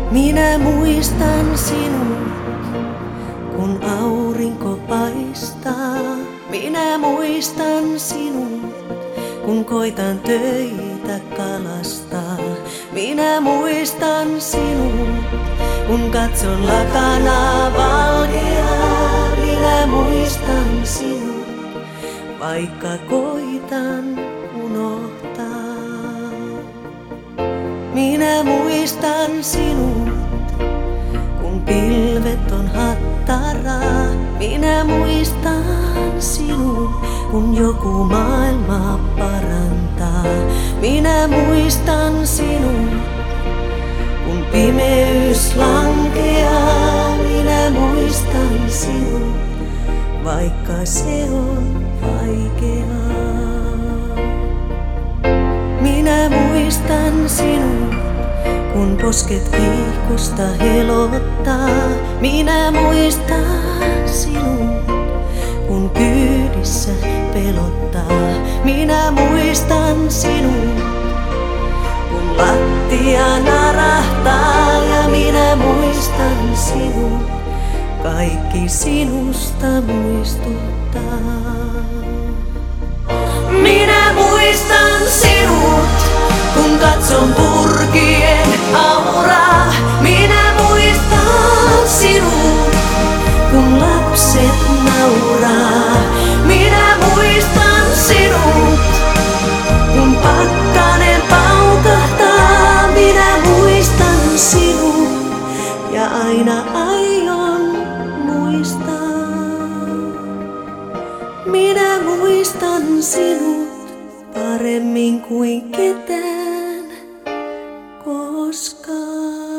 Minä muistan sinut, kun aurinko paistaa. Minä muistan sinut, kun koitan töitä kalastaa. Minä muistan sinut, kun katson lakanaa valkeaa. Minä muistan sinut, vaikka koitan unohtaa. Minä muistan sinut, kun pilvet on hattaraa. Minä muistan sinut, kun joku maailmaa parantaa. Minä muistan sinut, kun pimeys lankeaa. Minä muistan sinut, vaikka se on vaikeaa. Minä muistan sinut, kun posket kiihkosta helottaa. Minä muistan sinut, kun kyydissä pelottaa. Minä muistan sinut, kun lattia narahtaa. Ja minä muistan sinut, kaikki sinusta muistuttaa. Minä muistan sinut, kun katson purkien auraa. Minä muistan sinut, kun lapset nauraa. Minä muistan sinut, kun pakkanen paukahtaa. Minä muistan sinut ja aina aion muistaa. Minä muistan sinut paremmin kuin ketään koskaan.